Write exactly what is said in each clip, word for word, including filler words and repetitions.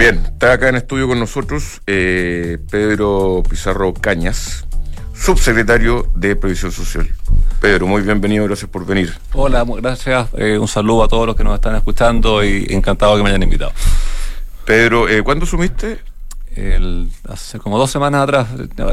Bien, está acá en estudio con nosotros eh, Pedro Pizarro Cañas, subsecretario de Previsión Social. Pedro, muy bienvenido, gracias por venir. Hola, gracias, eh, un saludo a todos los que nos están escuchando y encantado que me hayan invitado. Pedro, eh, ¿cuándo asumiste? El, hace como dos semanas atrás.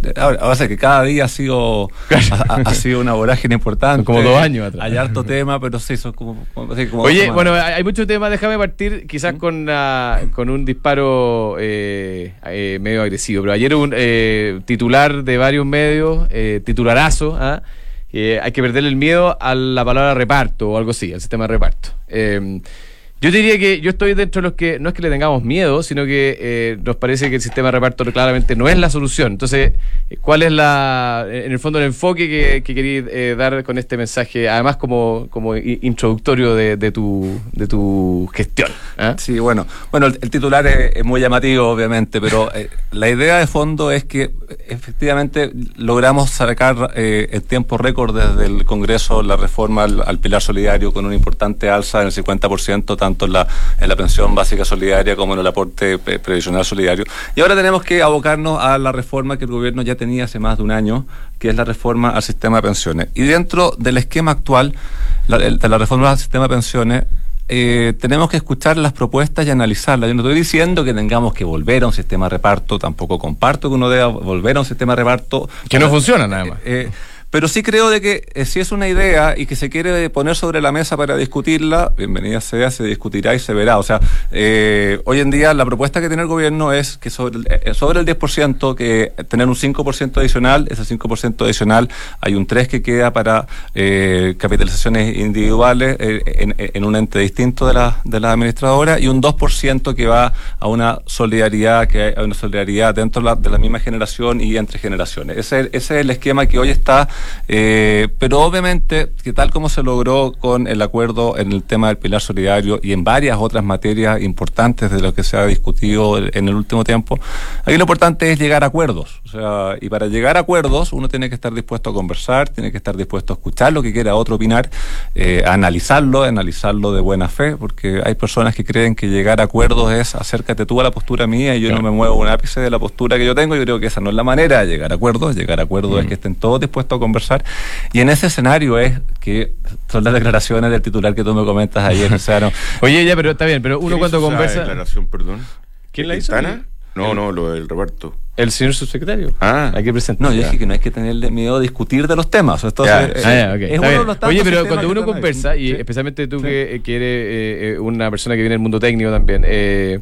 A base que cada día ha sido ha, ha sido una vorágine importante. Son como dos años atrás. Hay harto tema, pero sí, son como, como, así, como Oye, bueno, hay muchos temas. Déjame partir quizás ¿Mm? con, uh, con un disparo eh, eh, medio agresivo. Pero ayer un eh, titular de varios medios, eh, titularazo, ¿ah? eh, hay que perderle el miedo a la palabra reparto o algo así, al sistema de reparto. Eh, Yo diría que yo estoy dentro de los que no es que le tengamos miedo, sino que eh, nos parece que el sistema de reparto claramente no es la solución. Entonces, ¿cuál es la, en el fondo, el enfoque que, que quería eh, dar con este mensaje, además como, como introductorio de, de tu de tu gestión? ¿eh? Sí, bueno, bueno, el, el titular es, es muy llamativo, obviamente, pero eh, la idea de fondo es que efectivamente logramos sacar eh, en tiempo récord desde el Congreso la reforma al, al pilar solidario con una importante alza del cincuenta por ciento, tanto en la, en la pensión básica solidaria como en el aporte pre previsional solidario. Y ahora tenemos que abocarnos a la reforma que el gobierno ya tenía hace más de un año, que es la reforma al sistema de pensiones. Y dentro del esquema actual, la, de la reforma al sistema de pensiones, Eh, tenemos que escuchar las propuestas y analizarlas. Yo no estoy diciendo que tengamos que volver a un sistema de reparto, tampoco comparto que uno deba volver a un sistema de reparto que no funciona nada más. Eh, eh, Pero sí creo de que eh, si es una idea y que se quiere poner sobre la mesa para discutirla, bienvenida sea, se discutirá y se verá. O sea, eh, hoy en día la propuesta que tiene el gobierno es que sobre el, eh, sobre el diez por ciento, que tener un cinco por ciento adicional, ese cinco por ciento adicional, hay un tres por ciento que queda para eh, capitalizaciones individuales eh, en, en un ente distinto de la, de la administradora, y un dos por ciento que va a una solidaridad, que hay una solidaridad dentro de la, de la misma generación y entre generaciones. Ese, ese es el esquema que hoy está. Eh, pero obviamente que tal como se logró con el acuerdo en el tema del pilar solidario y en varias otras materias importantes de lo que se ha discutido en el último tiempo, aquí lo importante es llegar a acuerdos. O sea, y para llegar a acuerdos uno tiene que estar dispuesto a conversar, tiene que estar dispuesto a escuchar lo que quiera otro opinar, eh, a analizarlo, a analizarlo de buena fe, porque hay personas que creen que llegar a acuerdos es acércate tú a la postura mía y yo no me muevo un ápice de la postura que yo tengo. Yo creo que esa no es la manera de llegar a acuerdos. Llegar a acuerdos mm. es que estén todos dispuestos a conversar, y en ese escenario es que son las declaraciones del titular que tú me comentas ayer. O sea, no. Oye, ya, pero está bien, pero uno cuando conversa. Esa declaración, perdón. ¿Quién la hizo? ¿Quintana? No, no, lo del reparto. El señor subsecretario. Ah, hay que presentar. No, yo dije que no hay que tenerle miedo a discutir de los temas. Entonces, ya, eh, ah, ya, okay. es uno de los tantos. Oye, pero cuando uno conversa, y sí. especialmente tú, sí. que, que eres eh, una persona que viene del mundo técnico también, eh,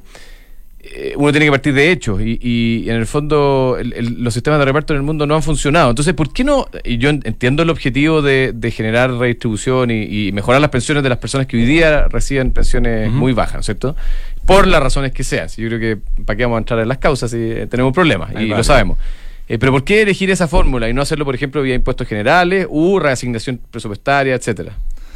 uno tiene que partir de hechos, y, y en el fondo el, el, los sistemas de reparto en el mundo no han funcionado. Entonces, ¿por qué no? Y yo entiendo el objetivo de, de generar redistribución y, y mejorar las pensiones de las personas que hoy día reciben pensiones uh-huh. muy bajas, ¿no es cierto? Por las razones que sean. Yo creo que para qué vamos a entrar en las causas si tenemos problemas, y vale. lo sabemos. Eh, pero ¿por qué elegir esa fórmula y no hacerlo, por ejemplo, vía impuestos generales u reasignación presupuestaria, etcétera?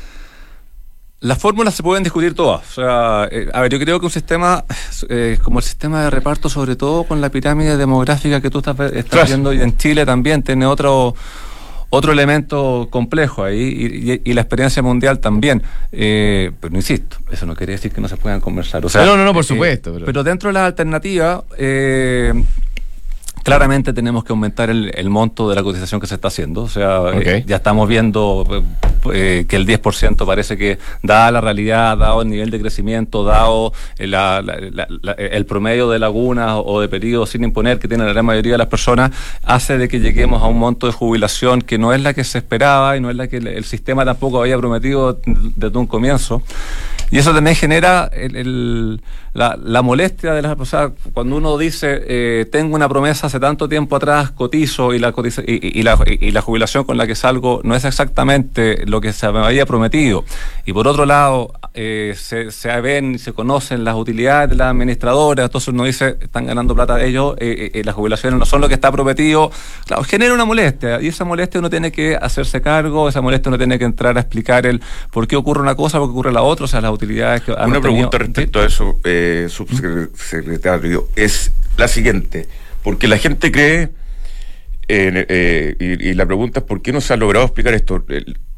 Las fórmulas se pueden discutir todas. O sea, eh, a ver, yo creo que un sistema eh, como el sistema de reparto, sobre todo con la pirámide demográfica que tú estás, estás claro. viendo en Chile, también tiene otro otro elemento complejo ahí, y, y, y la experiencia mundial también. Eh, pero insisto, eso no quiere decir que no se puedan conversar. O sea, no, no, no, por supuesto. Eh, pero... pero dentro de las alternativas, eh, claramente tenemos que aumentar el, el monto de la cotización que se está haciendo. O sea, okay. eh, ya estamos viendo eh, que el diez por ciento parece que, dada la realidad, dado el nivel de crecimiento, dado la, la, la, la, el promedio de lagunas o de periodos sin imponer que tiene la gran mayoría de las personas, hace de que lleguemos a un monto de jubilación que no es la que se esperaba y no es la que el, el sistema tampoco había prometido desde un comienzo. Y eso también genera el, el, la, la molestia de las personas. Cuando uno dice, eh, tengo una promesa hace tanto tiempo atrás, cotizo, y la, cotiza, y, y, la, y la jubilación con la que salgo no es exactamente lo que se me había prometido. Y por otro lado, eh, se, se ven y se conocen las utilidades de las administradoras, entonces uno dice, están ganando plata ellos, eh, eh, las jubilaciones no son lo que está prometido. Claro, genera una molestia, y esa molestia uno tiene que hacerse cargo, esa molestia uno tiene que entrar a explicar el por qué ocurre una cosa, por qué ocurre la otra, o sea, las utilidades que han Una pregunta tenido. respecto ¿sí? a eso, eh, subsecretario, es la siguiente, porque la gente cree, eh, eh, y, y la pregunta es ¿por qué no se ha logrado explicar esto?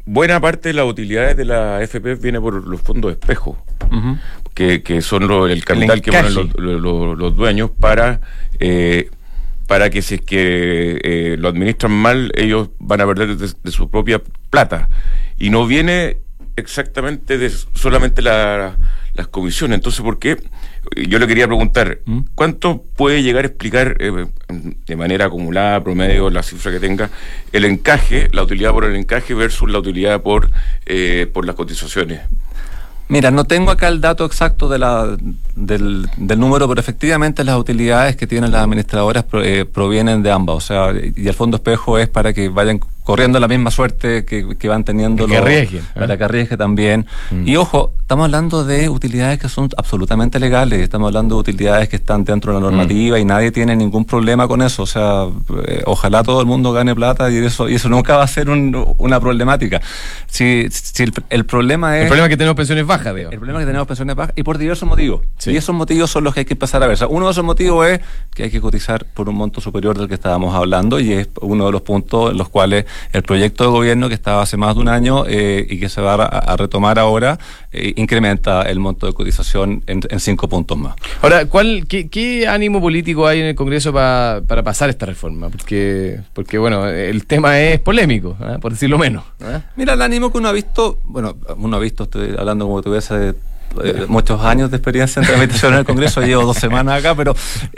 buena parte de las utilidades de la A F P viene por los fondos de espejo, uh-huh. que, que son lo, el capital el que ponen los, los, los dueños para eh, para que si es que eh, lo administran mal, ellos van a perder de, de su propia plata. Y no viene exactamente de solamente la, las comisiones. Entonces, ¿por qué? Yo le quería preguntar, ¿cuánto puede llegar a explicar eh, de manera acumulada, promedio, la cifra que tenga, el encaje, la utilidad por el encaje versus la utilidad por, eh, por las cotizaciones? Mira, no tengo acá el dato exacto de la, del, del número, pero efectivamente las utilidades que tienen las administradoras pro, eh, provienen de ambas. O sea, y el fondo espejo es para que vayan corriendo la misma suerte que, que van teniendo. Que arriesguen. Para que arriesguen también. Mm. Y ojo, estamos hablando de utilidades que son absolutamente legales. Estamos hablando de utilidades que están dentro de la normativa mm. y nadie tiene ningún problema con eso. O sea, eh, ojalá todo el mundo gane plata y eso y eso nunca va a ser un, una problemática. Si, si el, el problema es... El problema es que tenemos pensiones bajas, digo. El problema es que tenemos pensiones bajas y por diversos motivos. Sí. Y esos motivos son los que hay que empezar a ver. O sea, uno de esos motivos es que hay que cotizar por un monto superior del que estábamos hablando y es uno de los puntos en los cuales el proyecto de gobierno que estaba hace más de un año eh, y que se va a, a retomar ahora eh, incrementa el monto de cotización en, en cinco puntos más. Ahora, ¿cuál, qué, qué ánimo político hay en el Congreso pa, para pasar esta reforma? Porque, porque bueno, el tema es polémico, ¿eh? Por decirlo menos. ¿eh? Mira, el ánimo que uno ha visto, bueno, uno ha visto, estoy hablando como tuviese Eh, muchos años de experiencia en tramitación en el Congreso, llevo dos semanas acá, pero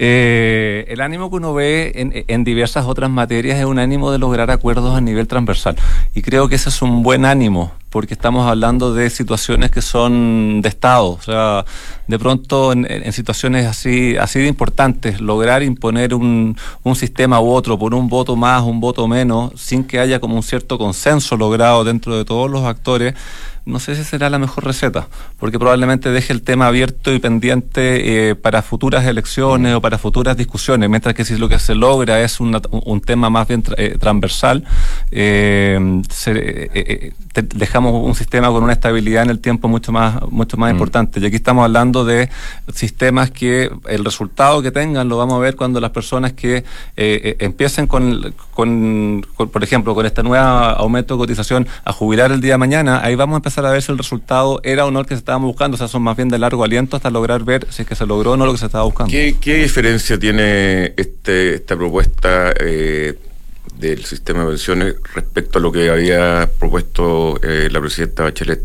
eh, el ánimo que uno ve en, en diversas otras materias es un ánimo de lograr acuerdos a nivel transversal y creo que ese es un buen ánimo porque estamos hablando de situaciones que son de Estado, o sea, de pronto en, en situaciones así así de importantes, lograr imponer un, un sistema u otro por un voto más, un voto menos, sin que haya como un cierto consenso logrado dentro de todos los actores, no sé si será la mejor receta, porque probablemente deje el tema abierto y pendiente eh, para futuras elecciones mm. o para futuras discusiones, mientras que si lo que se logra es una, un tema más bien tra- eh, transversal, eh, se, eh, eh, te, dejamos un sistema con una estabilidad en el tiempo mucho más mucho más mm. importante. Y aquí estamos hablando de sistemas que el resultado que tengan lo vamos a ver cuando las personas que eh, eh, empiecen con, con, con, por ejemplo, con este nuevo aumento de cotización a jubilar el día de mañana, ahí vamos a empezar a ver si el resultado era o no el que se estábamos buscando, o sea, son más bien de largo aliento hasta lograr ver si es que se logró o no lo que se estaba buscando. ¿Qué, qué diferencia tiene este esta propuesta eh, del sistema de pensiones respecto a lo que había propuesto eh, la presidenta Bachelet?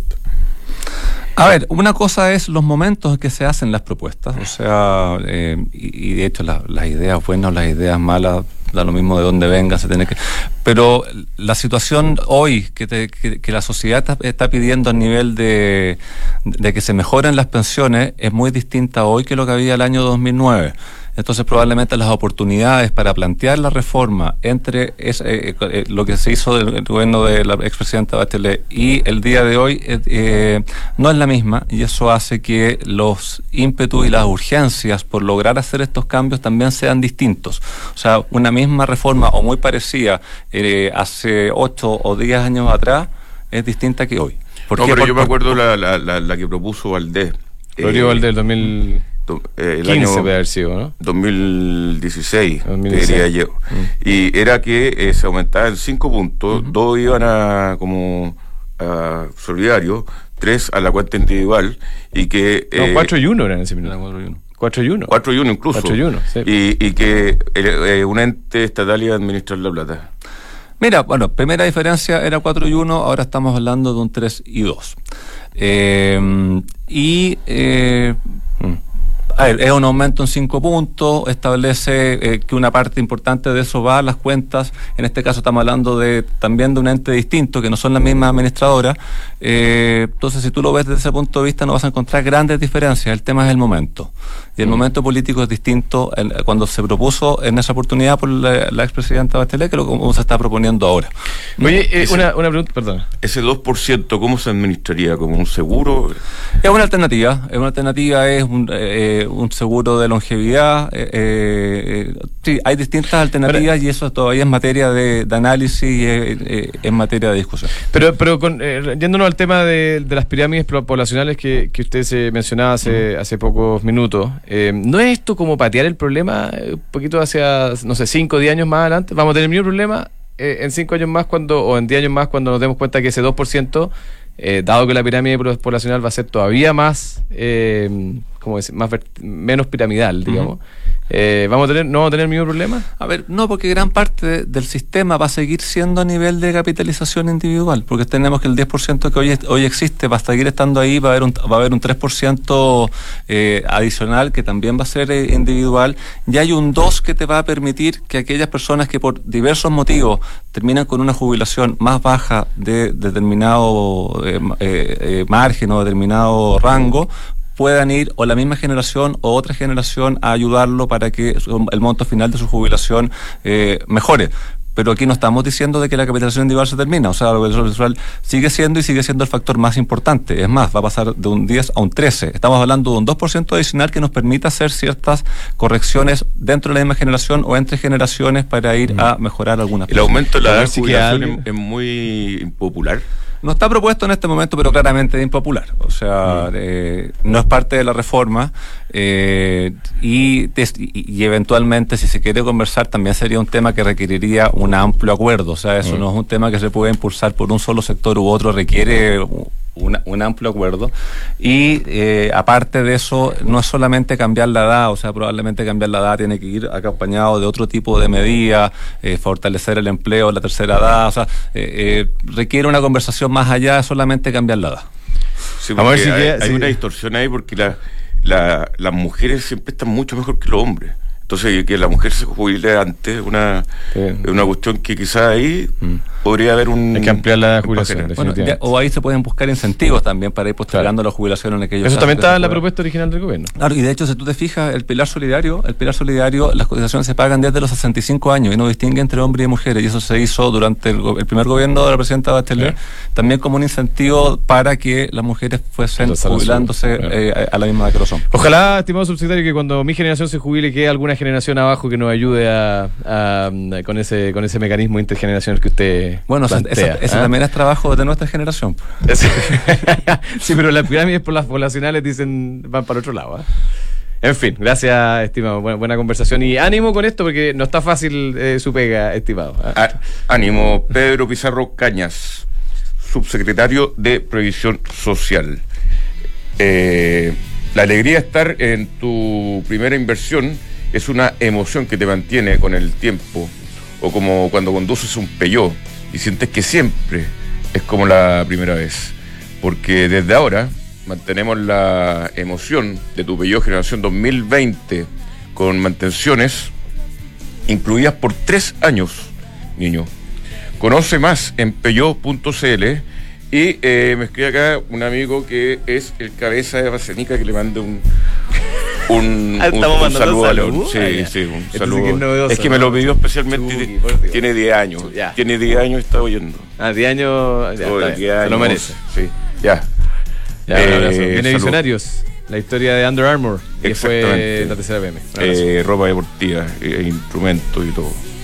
A ver, una cosa es los momentos en que se hacen las propuestas, o sea, eh, y, y de hecho la, las ideas buenas o las ideas malas, da lo mismo de dónde venga, se tiene que... Pero la situación hoy que, te, que, que la sociedad está, está pidiendo a nivel de, de que se mejoren las pensiones es muy distinta hoy que lo que había el año dos mil nueve. Entonces probablemente las oportunidades para plantear la reforma entre es, eh, eh, lo que se hizo del gobierno de la expresidenta Bachelet y el día de hoy eh, eh, no es la misma, y eso hace que los ímpetus y las urgencias por lograr hacer estos cambios también sean distintos. O sea, una misma reforma o muy parecida eh, hace ocho o diez años atrás es distinta que hoy. ¿Por no, qué? Pero por, yo me acuerdo la, la, la, la que propuso Valdés. Rodrigo eh, Valdés, dos mil el quince año puede haber sido, ¿no? dos mil dieciséis, dos mil dieciséis. Diría yo. Mm. Y era que eh, se aumentaba en cinco puntos, uh-huh. dos iban a como a solidario, tres a la cuenta individual y que... No, eh, cuatro y uno eran en ese minuto. Cuatro y uno. Cuatro y uno incluso. Cuatro y uno, sí. Y, y que eh, un ente estatal iba a administrar la plata. Mira, bueno, primera diferencia era cuatro y uno, ahora estamos hablando de un tres y dos. Eh, y... Eh, mm. A ver, es un aumento en cinco puntos, establece eh, que una parte importante de eso va a las cuentas, en este caso estamos hablando de también de un ente distinto, que no son las mismas administradoras, eh, entonces si tú lo ves desde ese punto de vista no vas a encontrar grandes diferencias, el tema es el momento, y el mm. momento político es distinto en, cuando se propuso en esa oportunidad por la, la expresidenta Bachelet que lo como se está proponiendo ahora. Oye, eh, ese, una, una pregunta, perdón. Ese dos por ciento, ¿cómo se administraría? ¿Como un seguro? Es una alternativa, es una alternativa, es un... Eh, un seguro de longevidad, eh, eh, sí, hay distintas alternativas pero, y eso todavía es materia de, de análisis y eh, eh, es materia de discusión. Pero pero con, eh, yéndonos al tema de, de las pirámides poblacionales que, que usted se mencionaba hace, uh-huh. hace pocos minutos, eh, ¿no es esto como patear el problema un poquito hacia, no sé, cinco o diez años más adelante? ¿Vamos a tener el mismo problema eh, en cinco años más cuando o en diez años más cuando nos demos cuenta que ese dos por ciento, eh, dado que la pirámide poblacional va a ser todavía más, eh, ¿cómo decir? Más menos piramidal, digamos. Uh-huh. Eh, ¿vamos a tener, ¿No vamos a tener el mismo problema? A ver, no, porque gran parte de, del sistema va a seguir siendo a nivel de capitalización individual, porque tenemos que el diez por ciento que hoy, hoy existe va a seguir estando ahí, va a haber un, va a haber un tres por ciento eh, adicional que también va a ser eh, individual, y hay un dos que te va a permitir que aquellas personas que por diversos motivos terminan con una jubilación más baja de determinado eh, eh, eh, margen o determinado rango, puedan ir o la misma generación o otra generación a ayudarlo para que el monto final de su jubilación eh, mejore. Pero aquí no estamos diciendo de que la capitalización individual se termina, o sea, la capitalización individual sigue siendo y sigue siendo el factor más importante. Es más, va a pasar de un diez a un trece. Estamos hablando de un dos por ciento adicional que nos permite hacer ciertas correcciones dentro de la misma generación o entre generaciones para ir mm. a mejorar algunas cosas. El aumento de la edad de jubilación es, es muy impopular. No está propuesto en este momento, pero claramente es impopular. O sea, mm. eh, no es parte de la reforma eh, y, y, y eventualmente, si se quiere conversar, también sería un tema que requeriría un amplio acuerdo. O sea, eso mm. no es un tema que se puede impulsar por un solo sector u otro, requiere una, un amplio acuerdo. Y eh, aparte de eso, no es solamente cambiar la edad, o sea, probablemente cambiar la edad tiene que ir acompañado de otro tipo de medidas, eh, fortalecer el empleo, la tercera edad, o sea, eh, eh, requiere una conversación más allá de solamente cambiar la edad. Sí, Vamos a ver si hay, queda, hay sí. una distorsión ahí porque la, la, las mujeres siempre están mucho mejor que los hombres. Entonces, que la mujer se jubile antes una, sí. una cuestión que quizás ahí mm. podría haber un... Hay que ampliar la jubilación, bueno, ya, o ahí se pueden buscar incentivos también para ir postergando claro. la jubilación en aquellos... Eso también está en la propuesta original del gobierno. Claro, y de hecho, si tú te fijas, el pilar solidario, el pilar solidario, las cotizaciones se pagan desde los sesenta y cinco años y no distingue entre hombres y mujeres, y eso se hizo durante el, el primer gobierno de la presidenta Bachelet, sí. también como un incentivo para que las mujeres fuesen jubilándose claro. eh, a la misma edad que los hombres. Ojalá, estimado subsecretario, que cuando mi generación se jubile quede alguna generación abajo que nos ayude a, a, a con ese con ese mecanismo intergeneracional que usted bueno plantea, esa, ese ¿eh? también es trabajo de nuestra generación. Sí, pero las pirámides por las poblacionales dicen van para otro lado, ¿eh? En fin, gracias, estimado, buena, buena conversación y ánimo con esto porque no está fácil eh, su pega, estimado, ¿eh? Ah, ánimo. Pedro Pizarro Cañas, subsecretario de Previsión Social. Eh, la alegría de estar en tu primera inversión es una emoción que te mantiene con el tiempo, o como cuando conduces un Peugeot y sientes que siempre es como la primera vez, porque desde ahora mantenemos la emoción de tu Peugeot generación dos mil veinte con mantenciones incluidas por tres años, niño. Conoce más en peugeot punto c l y eh, me escribe acá un amigo que es el cabeza de Racenica, que le mande un Un, un, un saludo a León. Sí, ah, sí, un Esto saludo. Sí que es, novedoso, es que me lo pidió especialmente. Chuki, tiene diez años. Ya. Tiene diez años y está oyendo. Ah, diez años. Ya, oh, diez años se lo merece. Sí, ya. ya eh, Viene Visionarios. La historia de Under Armour. Que fue la tercera P M. Eh, ropa deportiva, eh, instrumentos y todo.